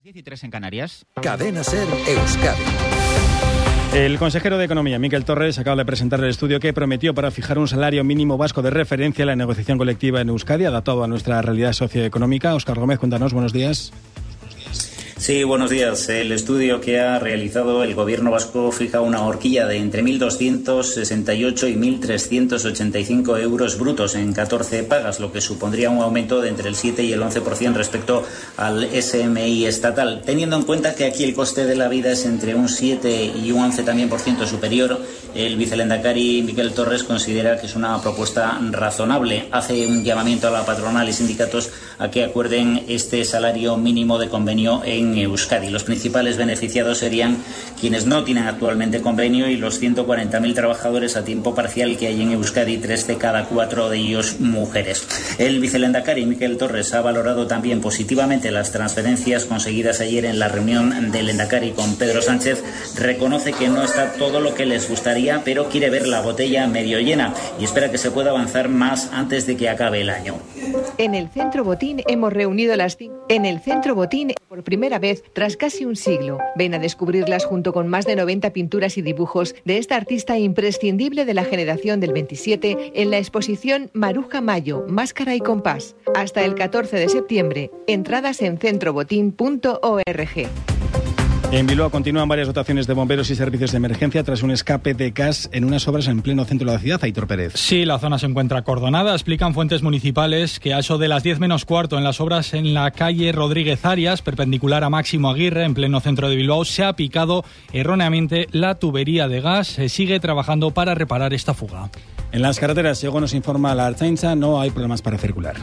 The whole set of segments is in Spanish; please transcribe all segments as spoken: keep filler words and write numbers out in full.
diez y tres en Canarias. Cadena Ser Euskadi. El consejero de Economía, Miquel Torres, acaba de presentar el estudio que prometió para fijar un salario mínimo vasco de referencia a la negociación colectiva en Euskadi, adaptado a nuestra realidad socioeconómica. Óscar Gómez, cuéntanos, buenos días. Sí, buenos días. El estudio que ha realizado el Gobierno vasco fija una horquilla de entre mil doscientos sesenta y ocho y mil trescientos ochenta y cinco euros brutos en catorce pagas, lo que supondría un aumento de entre el siete y el once por ciento respecto al S M I estatal. Teniendo en cuenta que aquí el coste de la vida es entre un siete y un once también por ciento superior, el vicelehendakari Miquel Torres considera que es una propuesta razonable. Hace un llamamiento a la patronal y sindicatos a que acuerden este salario mínimo de convenio en Euskadi. Los principales beneficiados serían quienes no tienen actualmente convenio y los ciento cuarenta mil trabajadores a tiempo parcial que hay en Euskadi, tres de cada cuatro de ellos mujeres. El vicelehendakari Miquel Torres ha valorado también positivamente las transferencias conseguidas ayer en la reunión del Endakari con Pedro Sánchez. Reconoce que no está todo lo que les gustaría, pero quiere ver la botella medio llena y espera que se pueda avanzar más antes de que acabe el año. En el Centro Botín hemos reunido las cinco. En el Centro Botín, por primera vez tras casi un siglo. Ven a descubrirlas junto con más de noventa pinturas y dibujos de esta artista imprescindible de la generación del veintisiete en la exposición Maruja Mayo, Máscara y Compás. Hasta el catorce de septiembre. Entradas en centrobotín punto org. En Bilbao continúan varias dotaciones de bomberos y servicios de emergencia tras un escape de gas en unas obras en pleno centro de la ciudad. Aitor Pérez. Sí, la zona se encuentra acordonada. Explican fuentes municipales que a eso de las diez menos cuarto en las obras en la calle Rodríguez Arias, perpendicular a Máximo Aguirre, en pleno centro de Bilbao, se ha picado erróneamente la tubería de gas. Se sigue trabajando para reparar esta fuga. En las carreteras, según nos informa la Ertzaintza, no hay problemas para circular.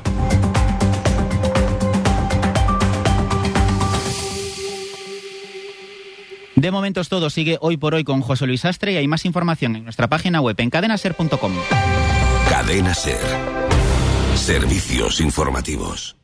De momento es todo. Sigue Hoy por Hoy con José Luis Astre y hay más información en nuestra página web en cadena ser punto com. Cadena Ser. Servicios informativos.